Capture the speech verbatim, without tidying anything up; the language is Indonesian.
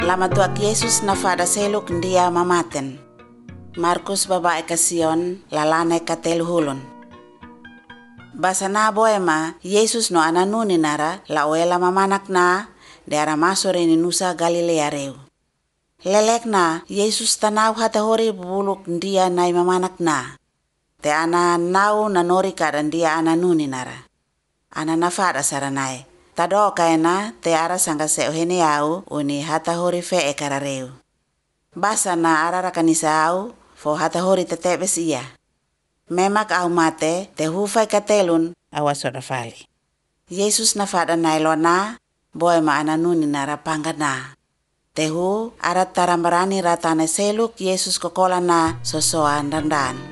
Lama tuak Yesus na fada seluk ndia mamaten. Markus babae kasion lalane kateluhulun. Basa na boema Yesus no ananuni nara la oela mamanak na deara masore ni nusa Galilea reu. Lelek na Yesus tanau hata hori bubuluk ndia nai mamanak na. Te ana nau nanori kadan dia ananuni nara. Ana nafada saranai. Tado kaena te ara sangka seuhene au uni hata hori fe e karareu. Basa na arara kanisa au fo hata hori tetebes iya. Memak au mate te hufai katelun awasora fali. Yesus nafada nailona boema ananuni nara panggana. Tehu arat tarambarani ratane seluk Yesus kokola na sosoan dandan.